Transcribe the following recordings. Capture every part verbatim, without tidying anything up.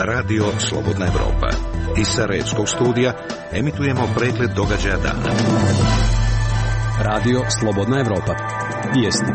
Radio Slobodna Evropa. Iz Sarajevskog studija emitujemo pregled događaja dana. Radio Slobodna Evropa. Vijesti.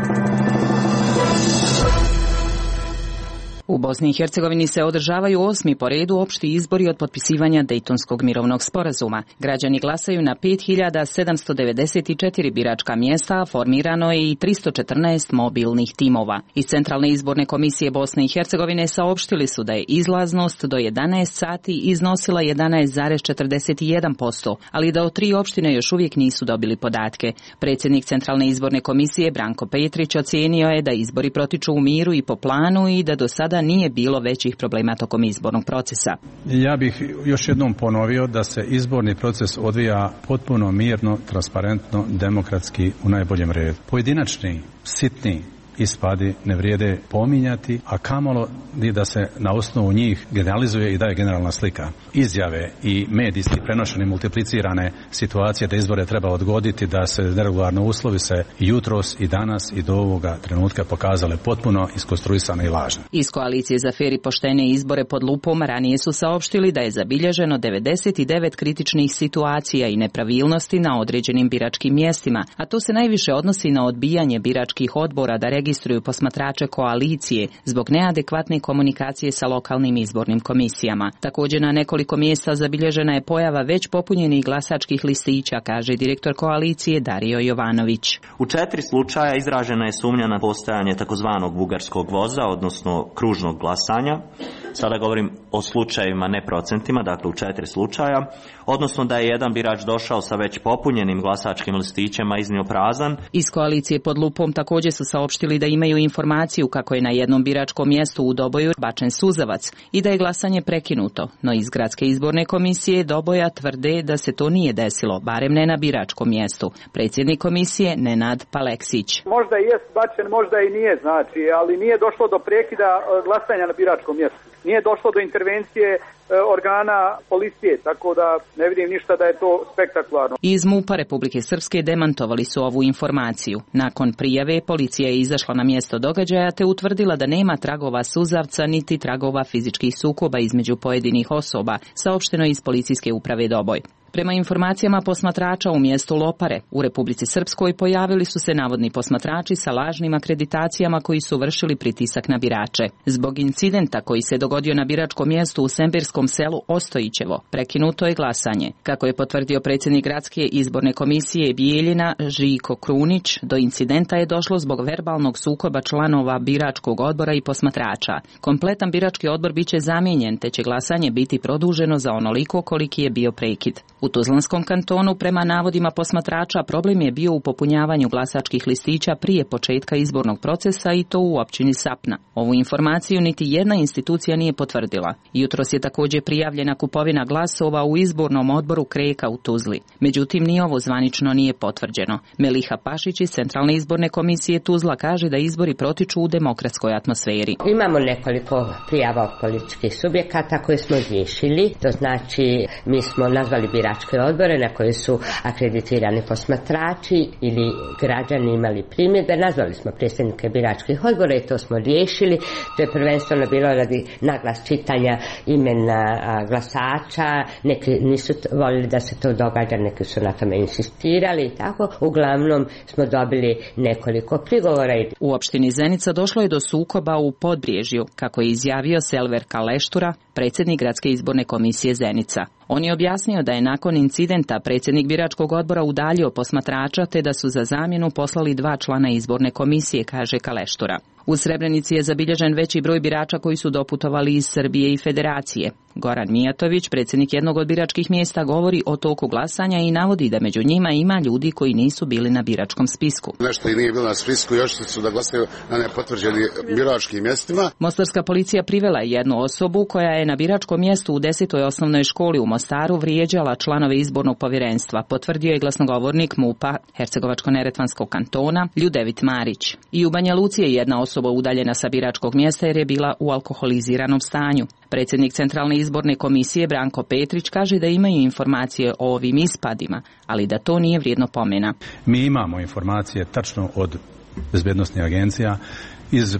U Bosni i Hercegovini se održavaju osmi po redu opšti izbori od potpisivanja Dejtonskog mirovnog sporazuma. Građani glasaju na pet hiljada sedamsto devedeset četiri biračka mjesta, formirano je i tristo četrnaest mobilnih timova. Iz Centralne izborne komisije Bosne i Hercegovine saopštili su da je izlaznost do jedanaest sati iznosila jedanaest zarez četrdeset jedan posto, ali da od tri opštine još uvijek nisu dobili podatke. Predsjednik Centralne izborne komisije Branko Petrić ocijenio je da izbori protiču u miru i po planu i da do sada nije bilo većih problema tokom izbornog procesa. Ja bih još jednom ponovio da se izborni proces odvija potpuno mirno, transparentno, demokratski u najboljem redu. Pojedinačni, sitni ispadi ne vrijede pominjati, a kamolo da se na osnovu njih generalizuje i daje generalna slika. Izjave i medijski prenošene multiplicirane situacije da izbore treba odgoditi, da se neregularno uslovi se jutros i danas i do ovoga trenutka pokazale potpuno iskonstruisane i lažne. Iz koalicije za fer i poštene izbore pod lupom ranije su saopštili da je zabilježeno devedeset devet kritičnih situacija i nepravilnosti na određenim biračkim mjestima, a to se najviše odnosi na odbijanje biračkih odbora da registruju posmatrače koalicije zbog neadekvatne komunikacije sa lokalnim izbornim komisijama. Također na nekoliko mjesta zabilježena je pojava već popunjenih glasačkih listića, kaže direktor koalicije Dario Jovanović. U četiri slučaja izražena je sumnja na postojanje takozvanog bugarskog voza, odnosno kružnog glasanja. Sada govorim o slučajevima, ne procentima, dakle u četiri slučaja, odnosno da je jedan birač došao sa već popunjenim glasačkim listićem, a iznio prazan. Iz koalicije pod lupom također su saopštili da imaju informaciju kako je na jednom biračkom mjestu u Doboju bačen suzavac i da je glasanje prekinuto, no iz Gradske izborne komisije Doboja tvrde da se to nije desilo, barem ne na biračkom mjestu. Predsjednik komisije Nenad Paleksić. Možda i jest bačen, možda i nije, znači, ali nije došlo do prekida glasanja na biračkom mjestu. Nije došlo do intervencije organa policije, tako da ne vidim ništa da je to spektakularno. Iz MUP-a Republike Srpske demantovali su ovu informaciju. Nakon prijave policija je izašla na mjesto događaja te utvrdila da nema tragova suzavca niti tragova fizičkih sukoba između pojedinih osoba, saopšteno iz policijske uprave Doboj. Prema informacijama posmatrača u mjestu Lopare u Republici Srpskoj pojavili su se navodni posmatrači sa lažnim akreditacijama koji su vršili pritisak na birače. Zbog incidenta koji se dogodio na biračkom mjestu u Sembirskom selu Ostojićevo, prekinuto je glasanje. Kako je potvrdio predsjednik Gradske izborne komisije Bijeljina Žiko Krunić, do incidenta je došlo zbog verbalnog sukoba članova biračkog odbora i posmatrača. Kompletan birački odbor biće zamijenjen, te će glasanje biti produženo za onoliko koliki je bio prekid. U Tuzlanskom kantonu, prema navodima posmatrača, problem je bio u popunjavanju glasačkih listića prije početka izbornog procesa i to u općini Sapna. Ovu informaciju niti jedna institucija nije potvrdila. Jutros je također prijavljena kupovina glasova u izbornom odboru Kreka u Tuzli. Međutim, ni ovo zvanično nije potvrđeno. Meliha Pašić iz Centralne izborne komisije Tuzla kaže da izbori protiču u demokratskoj atmosferi. Imamo nekoliko prijava od političkih subjekata koje smo riješili. To znači, mi smo nazvali biračke odbore na koje su akreditirani posmatrači ili građani imali primjedbe. Nazvali smo predsjednike biračkih odbora i to smo riješili. To je prvenstveno bilo radi naglas čitanja imena glasača. Neki nisu voljeli da se to događa, neki su na tome insistirali i tako. Uglavnom smo dobili nekoliko prigovora. U opštini Zenica došlo je do sukoba u Podbriježju, kako je izjavio Selver Kaleštura, predsjednik Gradske izborne komisije Zenica. On je objasnio da je nakon incidenta predsjednik biračkog odbora udaljio posmatrača te da su za zamjenu poslali dva člana izborne komisije, kaže Kaleštura. U Srebrenici je zabilježen veći broj birača koji su doputovali iz Srbije i Federacije. Goran Mijatović, predsjednik jednog od biračkih mjesta, govori o toku glasanja i navodi da među njima ima ljudi koji nisu bili na biračkom spisku. Nešto i nije bilo na spisku, još su da glasaju na nepotvrđenim biračkim mjestima. Mostarska policija privela je jednu osobu koja je na biračkom mjestu u desetoj osnovnoj školi u Mostaru vrijeđala članove izbornog povjerenstva, potvrdio je glasnogovornik MUP-a Hercegovačko-neretvanskog kantona Ljudevit Marić. I u Banja Luci je jedna osoba udaljena sa biračkog mjesta jer je bila u alkoholiziranom stanju. Predsjednik Centralne izborne komisije Branko Petrić kaže da imaju informacije o ovim ispadima, ali da to nije vrijedno pomena. Mi imamo informacije tačno od bezbednosnih agencija iz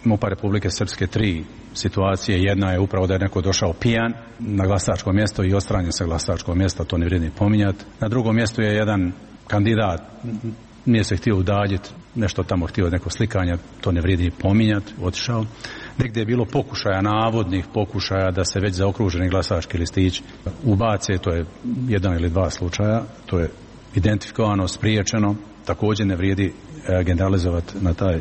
MUP-a Republike Srpske tri situacije. Jedna je upravo da je neko došao pijan na glasačko mjesto i odstranjen sa glasačkog mjesta, to ne vrijedi pominjati. Na drugom mjestu je jedan kandidat, nije se htio udaljiti, nešto tamo htio neko slikanja, to ne vrijedi pominjati, otišao. Negdje je bilo pokušaja, navodnih pokušaja da se već zaokruženi glasački listić ubace, to je jedan ili dva slučaja, to je identifikovano, spriječeno, također ne vrijedi generalizovati na taj,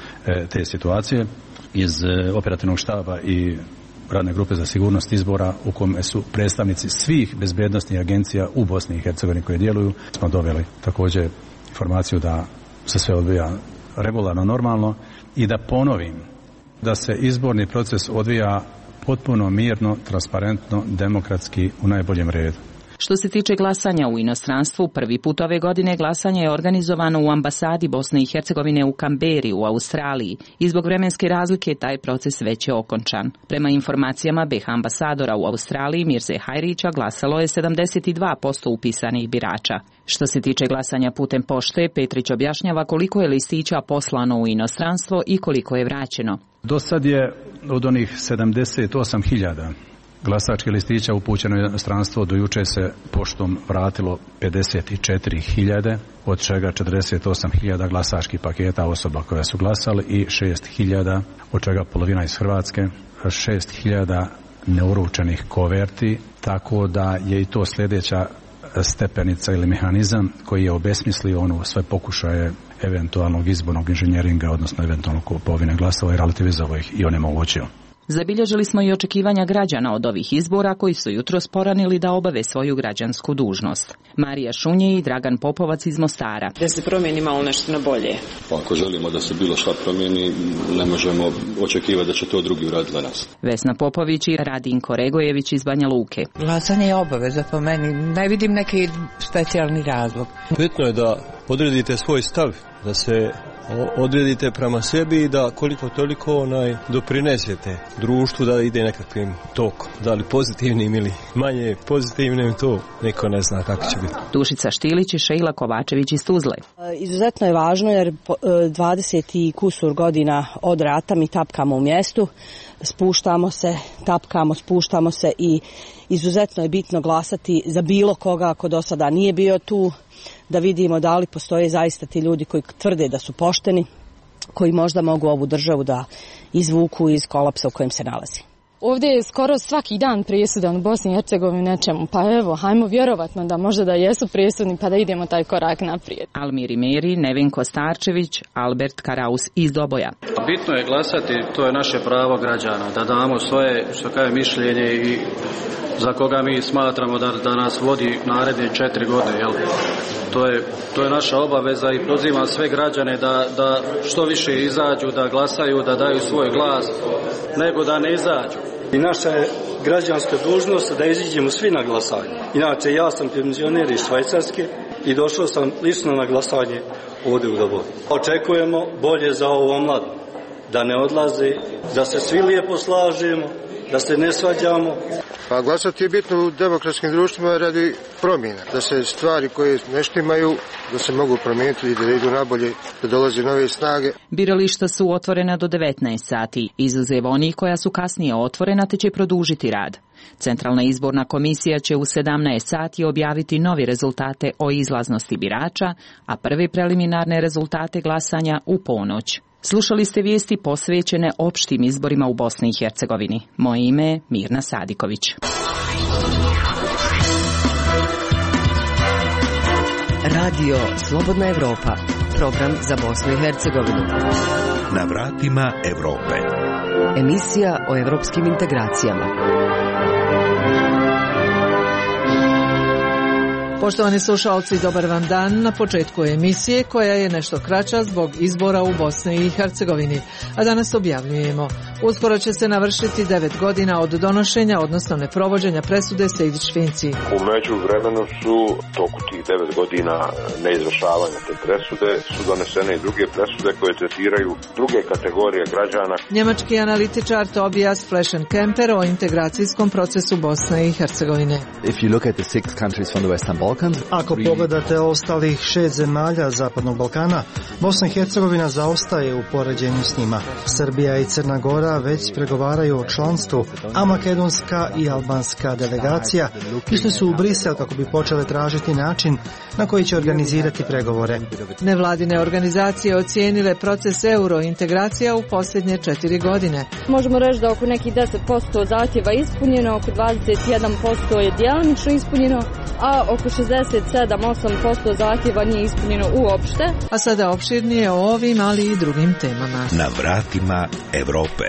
te situacije. Iz operativnog štaba i radne grupe za sigurnost izbora u kome su predstavnici svih bezbednosnih agencija u Bosni i Hercegovini koje djeluju, smo doveli također informaciju da se sve odvija regularno, normalno i da ponovim da se izborni proces odvija potpuno mirno, transparentno, demokratski u najboljem redu. Što se tiče glasanja u inostranstvu, prvi put ove godine glasanje je organizovano u ambasadi Bosne i Hercegovine u Kamberi u Australiji i zbog vremenske razlike taj proces već je okončan. Prema informacijama B iH ambasadora u Australiji Mirze Hajrića glasalo je sedamdeset dva posto upisanih birača. Što se tiče glasanja putem pošte, Petrić objašnjava koliko je listića poslano u inostranstvo i koliko je vraćeno. Do sad je od onih sedamdeset osam hiljada glasačkih listića upućeno u inostranstvo, do juče se poštom vratilo pedeset četiri hiljade, od čega četrdeset osam hiljada glasačkih paketa osoba koje su glasali i šest hiljada, od čega polovina iz Hrvatske, šest hiljada neuručenih koverti, tako da je i to sljedeća stepenica ili mehanizam koji je obesmislio ono sve pokušaje eventualnog izbornog inženjeringa, odnosno eventualno kupovine glasova i relativizovao ih i onemogućio. Zabilježili smo i očekivanja građana od ovih izbora koji su jutros poranili da obave svoju građansku dužnost. Marija Šunje i Dragan Popovac iz Mostara. Da se promijeni malo nešto na bolje. Pa ako želimo da se bilo šta promijeni, ne možemo očekivati da će to drugi uraditi za nas. Vesna Popović i Radinko Regojević iz Banja Luke. Glasanje je obaveza po meni. Ne vidim neki specijalni razlog. Bitno je da odredite svoj stav, da se odredite prema sebi i da koliko toliko onaj doprinesete društvu da ide nekakvim tokom. Da li pozitivnim ili manje pozitivnim, to niko ne zna kako će biti. Dušica Štilić i Šejla Kovačević iz Tuzle. Izuzetno je važno jer dvadeset i kusur godina od rata mi tapkamo u mjestu, spuštamo se, tapkamo, spuštamo se i izuzetno je bitno glasati za bilo koga ako do sada nije bio tu, da vidimo da li postoje zaista ti ljudi koji tvrde da su pošteni, koji možda mogu ovu državu da izvuku iz kolapsa u kojem se nalazi. Ovdje je skoro svaki dan presudan u Bosni i Hercegovini nečemu, pa evo, hajmo vjerovatno da možda da jesu presudni pa da idemo taj korak naprijed. Almiri Meri, Nevenko Starčević, Albert Karaus iz Doboja. Bitno je glasati, to je naše pravo građana, da damo svoje, što kaže, mišljenje i za koga mi smatramo da, da nas vodi naredne četiri godine, jel? To je, to je naša obaveza i pozivam sve građane da, da što više izađu, da glasaju, da daju svoj glas, nego da ne izađu. I naša je građanska dužnost da iziđemo svi na glasanje. Inače, ja sam penzioner iz Švajcarske i došao sam lično na glasanje ovdje u Doboju. Očekujemo bolje za ovo omladno, da ne odlaze, da se svi lijepo slažemo, da se ne svađamo. Pa glasati je bitno u demokratskim društvima radi promjena, da se stvari koje ne štimaju, da se mogu promijeniti i da idu nabolje, da dolaze nove snage. Birališta su otvorena do devetnaest sati, izuzev onih koja su kasnije otvorena te će produžiti rad. Centralna izborna komisija će u sedamnaest sati objaviti novi rezultate o izlaznosti birača, a prve preliminarne rezultate glasanja u ponoć. Slušali ste vijesti posvećene opštim izborima u Bosni i Hercegovini. Moje ime je Mirna Sadiković. Radio Slobodna Evropa, program za Bosnu i Hercegovinu. Na vratima Evrope. Emisija o evropskim integracijama. Poštovani slušalci, dobar vam dan na početku emisije koja je nešto kraća zbog izbora u Bosni i Hercegovini, a danas objavljujemo Uskoro će se navršiti devet godina od donošenja, odnosno neprovođenja presude Sejdić-Finci. U međuvremenu su toku tih devet godina neizvršavanja te presude su donesene i druge presude koje tretiraju druge kategorije građana. Njemački analitičar Tobias Fleschenkemper o integracijskom procesu Bosne i Hercegovine. If you look at the six countries from the Western Balkans, ako pogledate ostalih šest zemalja Zapadnog Balkana, Bosna i Hercegovina zaostaje u poređenju s njima. Srbija i Crna Gora već pregovaraju o članstvu, a makedonska i albanska delegacija išli su u Brisel kako bi počele tražiti način na koji će organizirati pregovore. Nevladine organizacije ocijenile proces eurointegracija u posljednje četiri godine. Možemo reći da oko nekih deset posto zahtjeva ispunjeno, oko dvadeset jedan posto je djelomično ispunjeno, a oko šezdeset sedam do osam posto zahtjeva nije ispunjeno uopšte. A sada opširnije o ovim, ali i drugim temama. Na vratima Europe.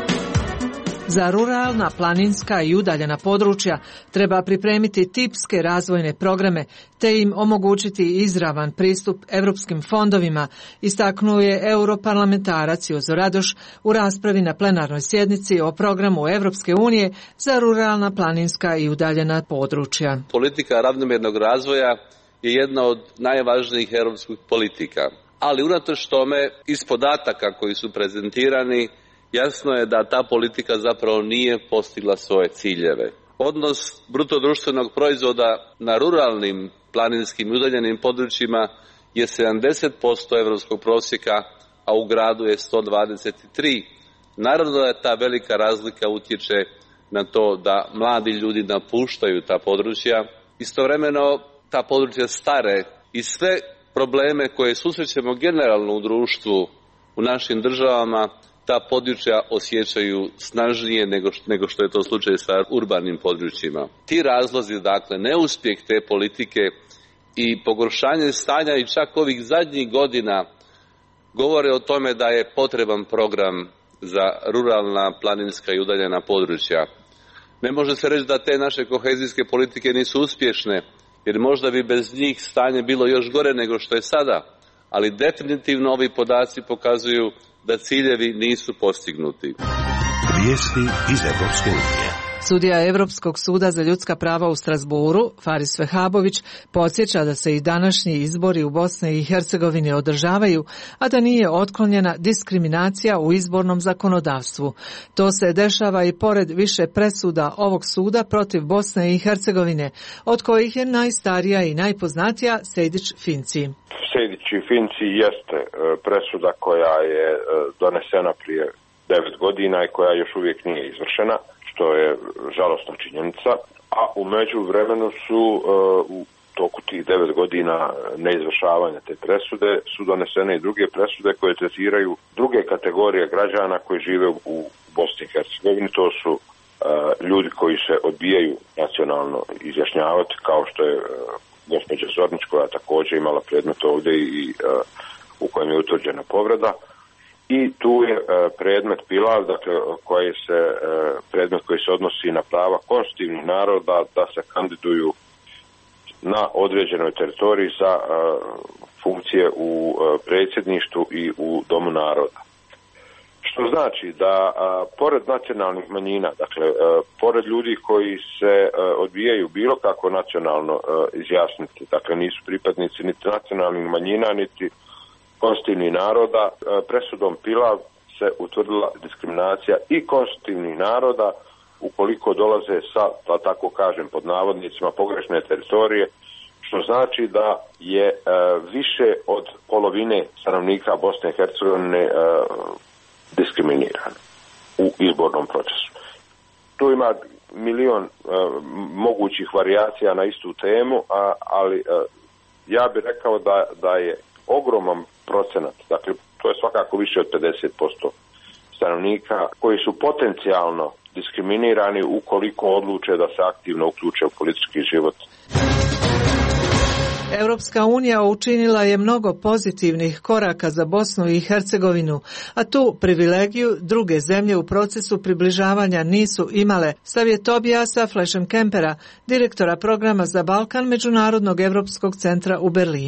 Za ruralna, planinska i udaljena područja treba pripremiti tipske razvojne programe te im omogućiti izravan pristup europskim fondovima, istaknuo je europarlamentarac Jozo Radoš u raspravi na plenarnoj sjednici o programu Europske unije za ruralna, planinska i udaljena područja. Politika ravnomjernog razvoja je jedna od najvažnijih europskih politika, ali unatoč tome iz podataka koji su prezentirani jasno je da ta politika zapravo nije postigla svoje ciljeve. Odnos bruto društvenog proizvoda na ruralnim, planinskim i udaljenim područjima je sedamdeset posto europskog prosjeka, a u gradu je sto dvadeset tri. Naravno da ta velika razlika utječe na to da mladi ljudi napuštaju ta područja. Istovremeno ta područja stare i sve probleme koje susrećemo generalno u društvu, u našim državama, ta područja osjećaju snažnije nego što, nego što je to slučaj sa urbanim područjima. Ti razlozi, dakle, neuspjeh te politike i pogoršanje stanja i čak ovih zadnjih godina govore o tome da je potreban program za ruralna, planinska i udaljena područja. Ne može se reći da te naše kohezijske politike nisu uspješne, jer možda bi bez njih stanje bilo još gore nego što je sada, ali definitivno ovi podaci pokazuju da ciljevi nisu postignuti. Vijesti iz Evropske unije. Sudija Europskog suda za ljudska prava u Strasburu, Faris Vehabović, podsjeća da se i današnji izbori u Bosni i Hercegovini održavaju, a da nije otklonjena diskriminacija u izbornom zakonodavstvu. To se dešava i pored više presuda ovog suda protiv Bosne i Hercegovine, od kojih je najstarija i najpoznatija Sejdić-Finci. Sejdić-Finci jeste presuda koja je donesena prije devet godina i koja još uvijek nije izvršena, što je žalosna činjenica, a u međuvremenu su uh, u toku tih devet godina neizvršavanja te presude su donesene i druge presude koje tretiraju druge kategorije građana koji žive u Bosni i Hercegovini. To su uh, ljudi koji se odbijaju nacionalno izjašnjavati, kao što je uh, gospođa Zornić, koja također imala predmet ovdje i uh, u kojem je utvrđena povreda. I tu je e, predmet Pilav, dakle, koji se, e, predmet koji se odnosi na prava konstitutivnih naroda da se kandiduju na određenoj teritoriji za e, funkcije u e, predsjedništvu i u Domu naroda. Što znači da a, pored nacionalnih manjina, dakle, a, pored ljudi koji se a, odbijaju bilo kako nacionalno a, izjasniti, dakle nisu pripadnici niti nacionalnih manjina, niti konstitutivnih naroda, presudom Pilav se utvrdila diskriminacija i konstitutivnih naroda ukoliko dolaze sa, da tako kažem, pod navodnicima pogrešne teritorije, što znači da je e, više od polovine stanovnika Bosne i Hercegovine e, diskriminirano u izbornom procesu. Tu ima milion e, mogućih varijacija na istu temu, a, ali e, ja bih rekao da, da je ogroman procenat, dakle to je svakako više od pedeset posto stanovnika koji su potencijalno diskriminirani ukoliko odluče da se aktivno uključe u politički život. Europska unija učinila je mnogo pozitivnih koraka za Bosnu i Hercegovinu, a tu privilegiju druge zemlje u procesu približavanja nisu imale, stav je Tobiasa Fleschenkempera, direktora programa za Balkan Međunarodnog europskog centra u Berlinu.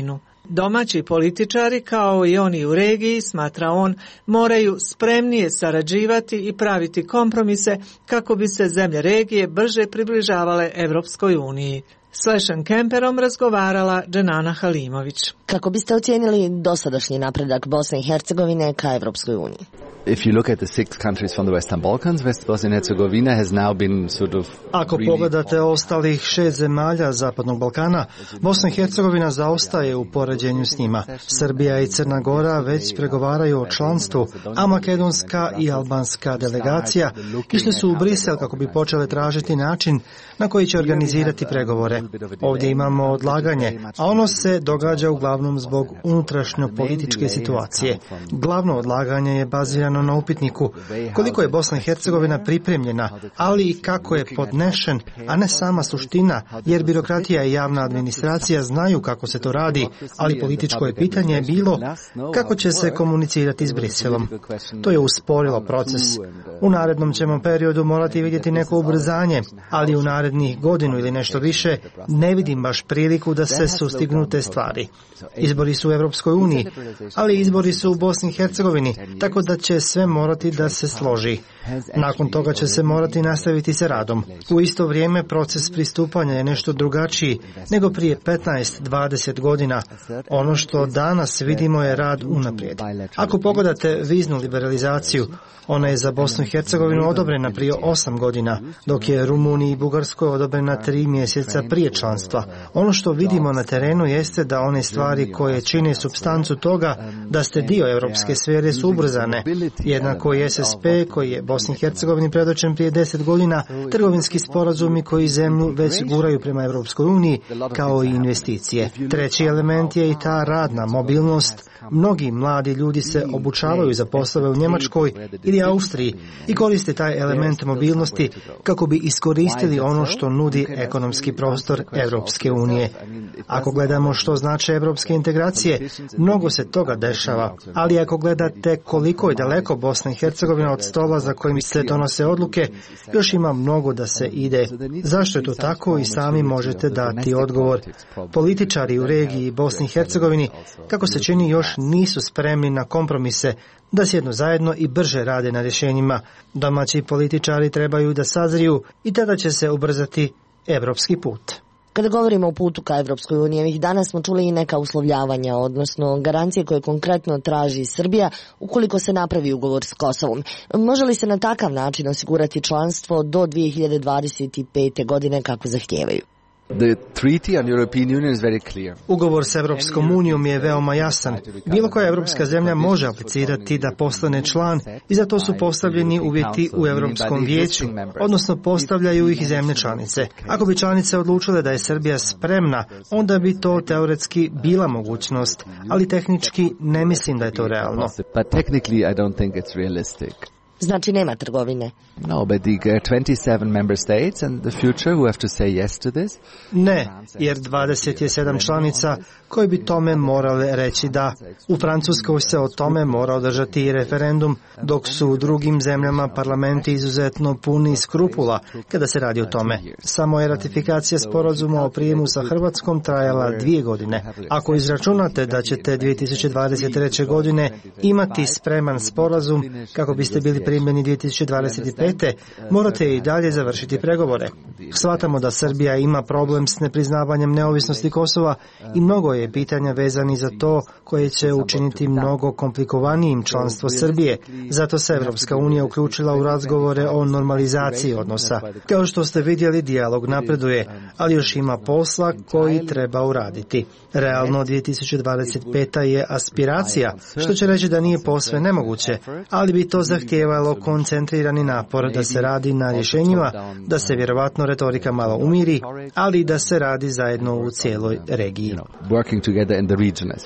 Domaći političari, kao i oni u regiji, smatra on, moraju spremnije sarađivati i praviti kompromise kako bi se zemlje regije brže približavale Evropskoj uniji. S Lešan Kemperom razgovarala Dženana Halimović. Kako biste ocijenili dosadašnji napredak Bosne i Hercegovine ka Evropskoj uniji? If you look at the six countries from the Western Balkans, West Bosnia and Herzegovina has now been sort of Ako pogledate ostalih šest zemalja Zapadnog Balkana, Bosna i Hercegovina zaostaje u poređenju s njima. Srbija i Crna Gora već pregovaraju o članstvu, a makedonska i albanska delegacija išli su u Brisel kako bi počele tražiti način na koji će organizirati pregovore. Ovdje imamo odlaganje, a ono se događa uglavnom zbog unutrašnjo-političke situacije. Glavno odlaganje je bazirano na upitniku koliko je Bosna i Hercegovina pripremljena, ali i kako je podnešen, a ne sama suština, jer birokratija i javna administracija znaju kako se to radi, ali političko je pitanje bilo kako će se komunicirati s Briselom. To je usporilo proces. U narednom ćemo periodu morati vidjeti neko ubrzanje, ali u narednih godinu ili nešto više ne vidim baš priliku da se sustignu te stvari. Izbori su u Evropskoj uniji, ali izbori su u Bosni i Hercegovini, tako da će sve morati da se složi. Nakon toga će se morati nastaviti sa radom. U isto vrijeme proces pristupanja je nešto drugačiji nego prije petnaest do dvadeset godina. Ono što danas vidimo je rad unaprijed. Ako pogledate viznu liberalizaciju, ona je za Bosnu i Hercegovinu odobrena prije osam godina, dok je Rumuniji i Bugarskoj odobrena tri mjeseca prije članstva. Ono što vidimo na terenu jeste da one stvari koje čine supstancu toga da ste dio europske sfere su ubrzane. Jednako i S S P koji je Bosni i Hercegovini predočen prije deset godina, trgovinski sporazumi koji zemlju već guraju prema Europskoj uniji, kao i investicije. Treći element je i ta radna mobilnost. Mnogi mladi ljudi se obučavaju za poslove u Njemačkoj ili Austriji i koriste taj element mobilnosti kako bi iskoristili ono što nudi ekonomski prostor Europske unije. Ako gledamo što znače europske integracije, mnogo se toga dešava, ali ako gledate koliko je daleko Bosna i Hercegovina od stola za kojim se donose odluke, još ima mnogo da se ide. Zašto je to tako i sami možete dati odgovor. Političari u regiji Bosni i Hercegovini, kako se čini, još nisu spremni na kompromise, da sjednu zajedno i brže rade na rješenjima. Domaći političari trebaju da sazriju i tada će se ubrzati evropski put. Kada govorimo o putu ka Evropskoj uniji, ovih dana smo čuli i neka uslovljavanja, odnosno garancije koje konkretno traži Srbija ukoliko se napravi ugovor s Kosovom. Može li se na takav način osigurati članstvo do dvije hiljade dvadeset pete. godine kako zahtijevaju? The treaty on European Union is very clear. Ugovor s Evropskom unijom je veoma jasan. Bilo koja evropska zemlja može aplicirati da postane član i za to su postavljeni uvjeti u Europskom vijeću, odnosno postavljaju ih zemlje članice. Ako bi članice odlučile da je Srbija spremna, onda bi to teoretski bila mogućnost, ali tehnički ne mislim da je to realno. But technically I don't think it's realistic. Znači nema trgovine. No, but the twenty-seven member states and the future who have to say yes to this. Ne, jer dvadeset sedam članica koji bi tome morale reći da. U Francuskoj se o tome mora održati i referendum, dok su u drugim zemljama parlamenti izuzetno puni skrupula kada se radi o tome. Samo je ratifikacija sporazuma o prijemu sa Hrvatskom trajala dvije godine. Ako izračunate da ćete dvije tisuće dvadeset treće. godine imati spreman sporazum kako biste bili primljeni dvije tisuće dvadeset pete. morate i dalje završiti pregovore. Shvatamo da Srbija ima problem s nepriznavanjem neovisnosti Kosova i mnogo je pitanja vezani za to koje će učiniti mnogo komplikovanijim članstvo Srbije. Zato se Evropska unija uključila u razgovore o normalizaciji odnosa. Kao što ste vidjeli, dijalog napreduje, ali još ima posla koji treba uraditi. Realno dvije tisuće dvadeset peta. je aspiracija, što će reći da nije posve nemoguće, ali bi to zahtijevalo koncentrirani napor da se radi na rješenjima, da se vjerovatno retorika malo umiri, ali da se radi zajedno u cijeloj regiji.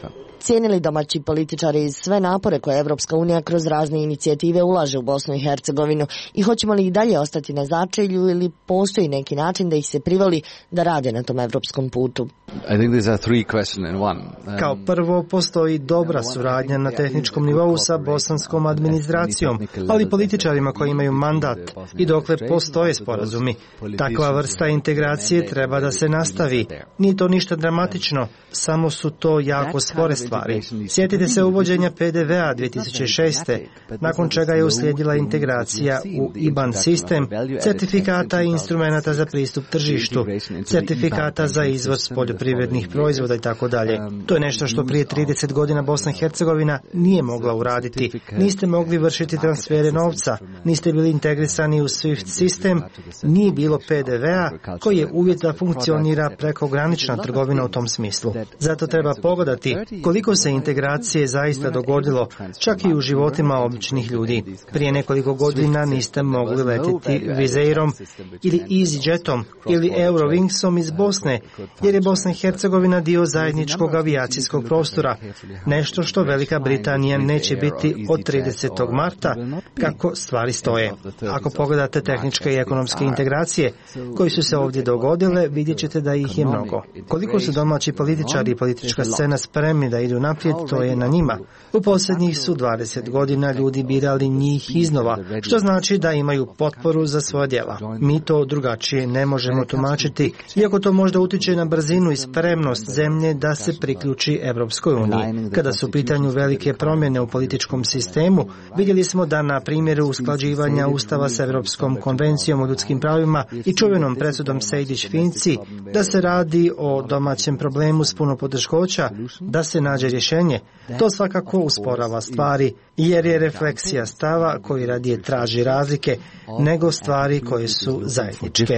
Cijenili domaći političari sve napore koje Evropska unija kroz razne inicijative ulaže u Bosnu i Hercegovinu i hoćemo li i dalje ostati na začelju ili postoji neki način da ih se privoli da rade na tom evropskom putu? I think these are three questions in one. Um, Kao prvo, postoji dobra suradnja na tehničkom nivou sa bosanskom administracijom, ali političarima koji imaju mandat i dokle postoje sporazumi. Takva vrsta integracije treba da se nastavi. Nije to ništa dramatično, samo su to jako spore stvari. Sjetite se uvođenja P D V A dvije tisuće šeste. nakon čega je uslijedila integracija u I B A N sistem, certifikata i instrumenata za pristup tržištu, certifikata za izvoz poljoprivrednih proizvoda i tako dalje. To je nešto što prije trideset godina Bosna i Hercegovina nije mogla uraditi. Niste mogli vršiti transfere novca, niste bili integrisani u SWIFT sistem, nije bilo P D V A koji je uvjet da funkcionira prekogranična trgovina u tom smislu. Zato treba pogledati koliko se integracije zaista dogodilo, čak i u životima običnih ljudi. Prije nekoliko godina niste mogli letiti Vizeirom ili EasyJetom ili Eurowingsom iz Bosne, jer je Bosna i Hercegovina dio zajedničkog avijacijskog prostora. Nešto što Velika Britanija neće biti od tridesetog marta, kako stvari stoje. Ako pogledate tehničke i ekonomske integracije koje su se ovdje dogodile, vidjet ćete da ih je mnogo. Koliko su domaći političari i politička scena spremni da idu naprijed, to je na njima. U posljednjih su dvadeset godina ljudi birali njih iznova, što znači da imaju potporu za svoja djela. Mi to drugačije ne možemo tumačiti, iako to možda utiče na brzinu i spremnost zemlje da se priključi Evropskoj uniji. Kada su u pitanju velike promjene u političkom sistemu, vidjeli smo da na primjeru usklađivanja Ustava s Evropskom konvencijom o ljudskim pravima i čuvenom presudom Sejdić-Finci, da se radi o domaćem problemu s puno poteškoća, da se nađe rješenje. To svakako usporava stvari, jer je refleksija stava koji radije traži razlike nego stvari koje su zajedničke.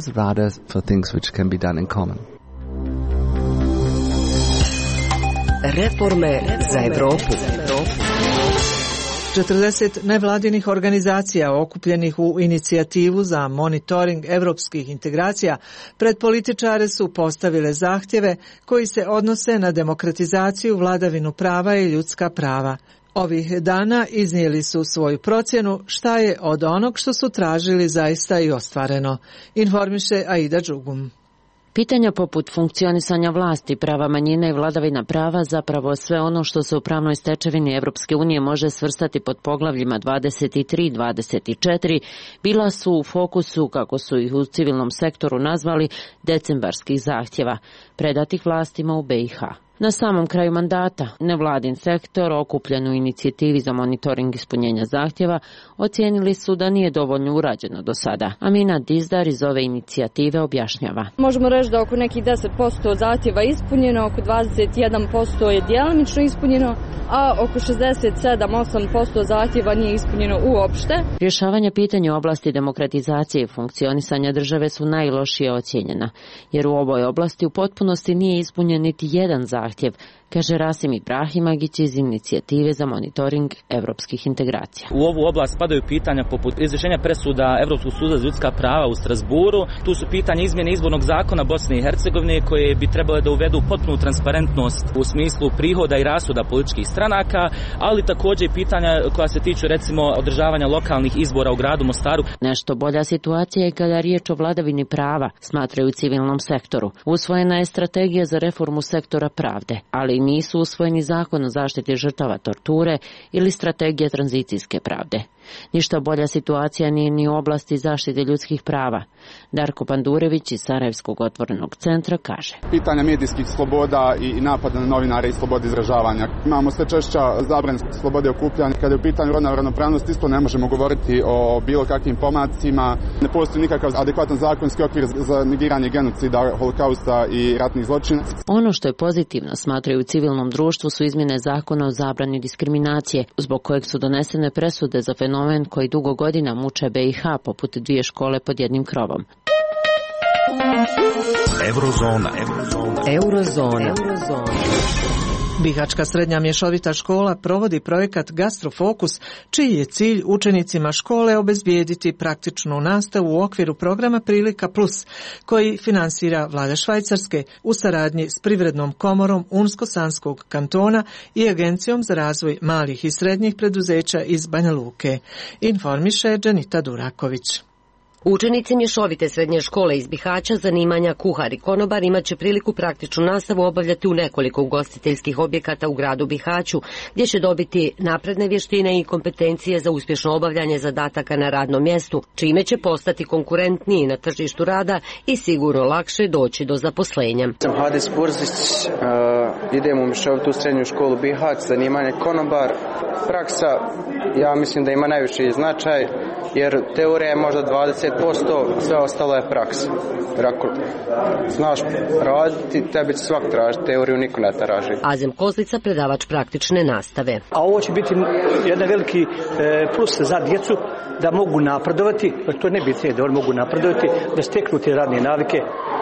Reforme za Evropu. četrdeset nevladinih organizacija okupljenih u inicijativu za monitoring evropskih integracija pred političare su postavile zahtjeve koji se odnose na demokratizaciju, vladavinu prava i ljudska prava. Ovih dana iznijeli su svoju procjenu šta je od onog što su tražili zaista i ostvareno, informiše Aida Đugum. Pitanja poput funkcionisanja vlasti, prava manjine i vladavina prava zapravo sve ono što se u pravnoj stečevini Evropske unije može svrstati pod poglavljima dvadeset tri i dvadeset četiri, bila su u fokusu, kako su ih u civilnom sektoru nazvali, decembarskih zahtjeva, predatih vlastima u B i H. Na samom kraju mandata, nevladin sektor, okupljen u inicijativi za monitoring ispunjenja zahtjeva, ocijenili su da nije dovoljno urađeno do sada. Amina Dizdar iz ove inicijative objašnjava. Možemo reći da oko nekih deset posto zahtjeva ispunjeno, oko dvadeset jedan posto je djelomično ispunjeno, a oko šezdeset sedam do osam posto zahtjeva nije ispunjeno uopšte. Rješavanje pitanja u oblasti demokratizacije i funkcionisanja države su najlošije ocijenjena, jer u ovoj oblasti u potpunosti nije ispunjen niti jedan zahtjev, kaže Rasim Ibrahimagić iz inicijative za monitoring evropskih integracija. U ovu oblast spadaju pitanja poput izvršenja presuda Evropskog suda za ljudska prava u Strasburu. Tu su pitanja izmjene izbornog zakona Bosne i Hercegovine koje bi trebale da uvedu potpunu transparentnost u smislu prihoda i rashoda političkih stranaka, ali također i pitanja koja se tiču recimo održavanja lokalnih izbora u gradu Mostaru. Nešto bolja situacija je kada je riječ o vladavini prava, smatraju u civilnom sektoru. Usvojena je strategija za reformu sektora pravde, ali nisu usvojeni zakon o zaštiti žrtava torture ili strategija tranzicijske pravde. Ništa bolja situacija nije ni u oblasti zaštite ljudskih prava. Darko Pandurević iz Sarajevskog otvorenog centra kaže. Pitanja medijskih sloboda i napada na novinare i slobode izražavanja. Imamo sve češća zabrane slobode okupljanja. Kada je u pitanju rodna ravnopravnost, isto ne možemo govoriti o bilo kakvim pomacima. Ne postoji nikakav adekvatan zakonski okvir za negiranje genocida, holokausta i ratnih zločina. Ono što je pozitivno, smatraju u civilnom društvu, su izmjene zakona o zabrani diskriminacije, zbog kojeg su donesene presude za fenomen koji dugo godina muče B i H, poput dvije škole pod jednim krovom. Eurozona. Eurozona. Eurozona. Eurozona. Bihaćka srednja mješovita škola provodi projekat Gastrofokus, čiji je cilj učenicima škole obezbijediti praktičnu nastavu u okviru programa Prilika plus, koji finansira vlada Švajcarske u saradnji s Privrednom komorom Unsko-Sanskog kantona i Agencijom za razvoj malih i srednjih preduzeća iz Banja Luke. Informiše Dženita Duraković. Učenici mješovite srednje škole iz Bihaća zanimanja kuhar i konobar imat će priliku praktičnu nastavu obavljati u nekoliko ugostiteljskih objekata u gradu Bihaću, gdje će dobiti napredne vještine i kompetencije za uspješno obavljanje zadataka na radnom mjestu, čime će postati konkurentniji na tržištu rada i sigurno lakše doći do zaposlenja. Sam Hadis Burzić, uh, idem u mješovitu srednju školu Bihać, zanimanje konobar. Praksa, ja mislim da ima najviši značaj, jer teorija je možda dvadeset posto, sve ostalo je praksa. Jer ako znaš raditi, tebi će svak tražiti, teoriju niko ne traži. Azem Kozlica, predavač praktične nastave. A ovo će biti jedan veliki e, plus za djecu, da mogu napredovati, to ne bitnije da oni mogu napredovati, da steknu te radne navike,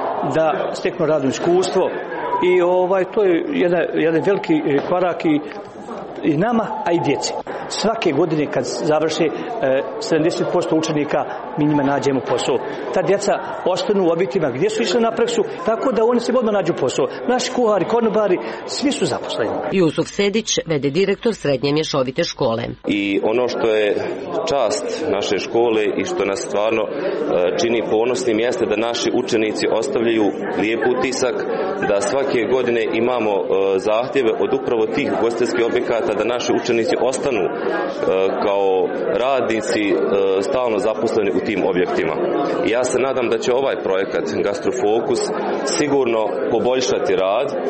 da steknu radno iskustvo i ovaj, to je jedan, jedan veliki korak i i nama, a i djeci. Svake godine kad završe e, sedamdeset posto učenika, mi njima nađemo posao. Ta djeca ostanu u objektima gdje su išli na praksu, tako da oni se odmah nađu posao. Naši kuhari, konobari, svi su zaposleni. Jusuf Sedić, vede direktor srednje mješovite škole. I ono što je čast naše škole i što nas stvarno e, čini ponosnim jeste da naši učenici ostavljaju lijep utisak, da svake godine imamo e, zahtjeve od upravo tih ugostiteljskih objekata da naši učenici ostanu e, kao radnici e, stalno zaposleni u tim objektima. I ja se nadam da će ovaj projekat Gastrofokus sigurno poboljšati rad, e,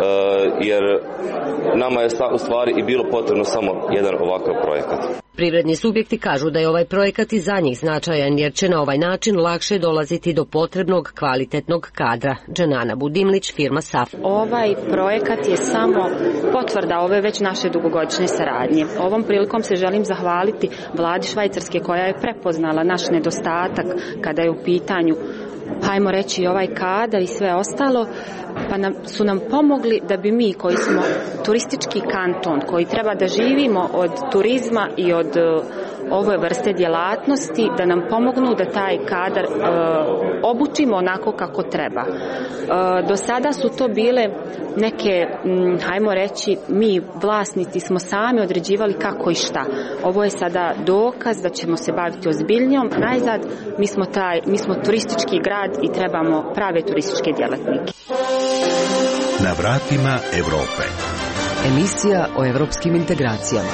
jer nama je u stvari i bilo potrebno samo jedan ovakav projekat. Privredni subjekti kažu da je ovaj projekat i za njih značajan, jer će na ovaj način lakše dolaziti do potrebnog kvalitetnog kadra. Dženana Budimlić, firma S A F. Ovaj projekat je samo potvrda ove već naše dugogodišnje saradnje. Ovom prilikom se želim zahvaliti vladi Švajcarske koja je prepoznala naš nedostatak kada je u pitanju, hajmo reći, ovaj kadar i sve ostalo, pa nam, su nam pomogli da bi mi koji smo turistički kanton, koji treba da živimo od turizma i od uh, ove vrste djelatnosti, da nam pomognu da taj kadar uh, obučimo onako kako treba. Uh, do sada su to bile neke, um, hajmo reći, mi vlasnici smo sami određivali kako i šta. Ovo je sada dokaz da ćemo se baviti ozbiljnjom. Najzad, mi smo, taj, mi smo turistički grad i trebamo prave turističke djelatnike. Na vratima Europe. Emisija o europskim integracijama.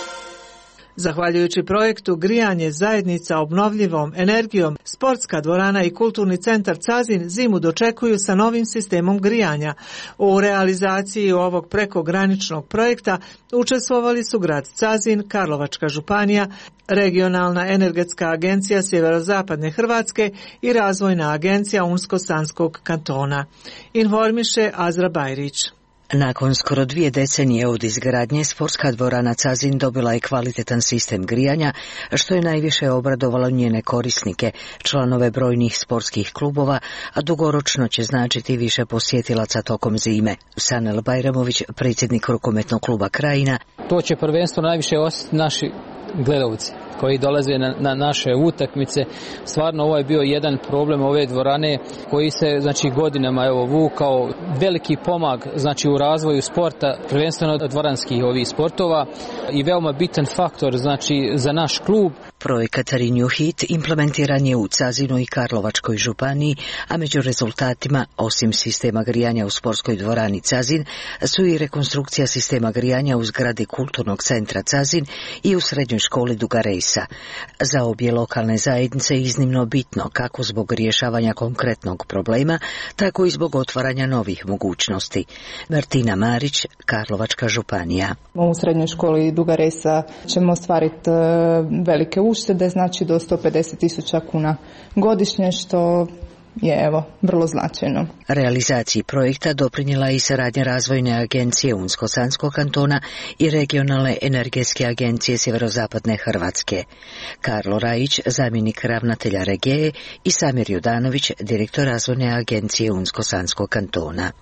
Zahvaljujući projektu Grijanje zajednica obnovljivom energijom, sportska dvorana i kulturni centar Cazin zimu dočekuju sa novim sistemom grijanja. U realizaciji ovog prekograničnog projekta učestvovali su grad Cazin, Karlovačka županija, Regionalna energetska agencija Sjeverozapadne Hrvatske i Razvojna agencija Unsko-Sanskog kantona. Informiše Azra Bajrić. Nakon skoro dvije decenije od izgradnje, sportska dvorana Cazin dobila je kvalitetan sistem grijanja, što je najviše obradovalo njene korisnike, članove brojnih sportskih klubova, a dugoročno će značiti više posjetilaca tokom zime. Sanel Bajramović, predsjednik rukometnog kluba Krajina. To će prvenstveno najviše osjetiti naši gledalci koji dolaze na, na naše utakmice. Stvarno ovo je bio jedan problem ove dvorane koji se znači godinama evo vukao, veliki pomag znači u razvoju sporta, prvenstveno dvoranskih ovih sportova i veoma bitan faktor znači za naš klub. Projekat Renew Heat implementiran je u Cazinu i Karlovačkoj županiji, a među rezultatima, osim sistema grijanja u sportskoj dvorani Cazin, su i rekonstrukcija sistema grijanja u zgradi kulturnog centra Cazin i u srednjoj školi Duga Rejsa. Za obje lokalne zajednice iznimno bitno kako zbog rješavanja konkretnog problema, tako i zbog otvaranja novih mogućnosti. Martina Marić, Karlovačka županija. U srednjoj školi Duga Rejsa ćemo ostvariti velike uštede, znači do sto pedeset tisuća kuna godišnje, što je evo vrlo značajno. Realizaciji projekta doprinijela i saradnja Razvojne agencije Unsko-Sanskog kantona i Regionalne energetske agencije Sjeverozapadne Hrvatske. Karlo Rajić, zamjenik ravnatelja regije, i Samir Judanović, direktor Razvojne agencije Unsko-Sanskog kantona.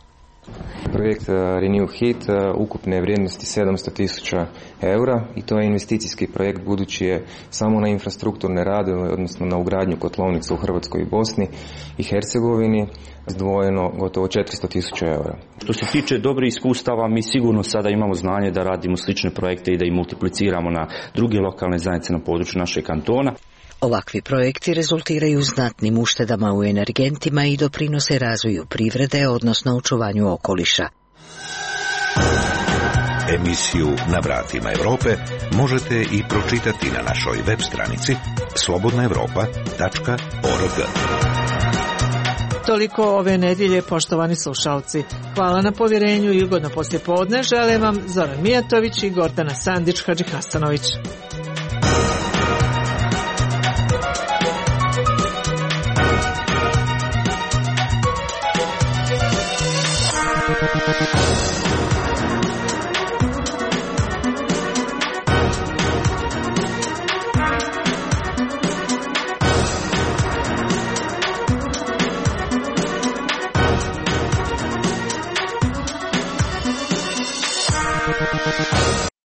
Projekt Renew Heat ukupne vrijednosti sedamsto tisuća eura i to je investicijski projekt budući je samo na infrastrukturne radove, odnosno na ugradnju kotlovnica u Hrvatskoj i Bosni i Hercegovini izdvojeno gotovo četiristo tisuća eura. Što se tiče dobrih iskustava, mi sigurno sada imamo znanje da radimo slične projekte i da ih multipliciramo na druge lokalne zajednice na području našeg kantona. Ovakvi projekti rezultiraju znatnim uštedama u energentima i doprinose razvoju privrede, odnosno očuvanju okoliša. Emisiju Na vratima Europe možete i pročitati na našoj web stranici slobodna europa tačka org. Toliko ove nedjelje, poštovani slušalci. Hvala na povjerenju i ugodno poslijepodne. Želim vam Zoran Mijatović i Gordana Sandić-Hadžihasanović. Thank you.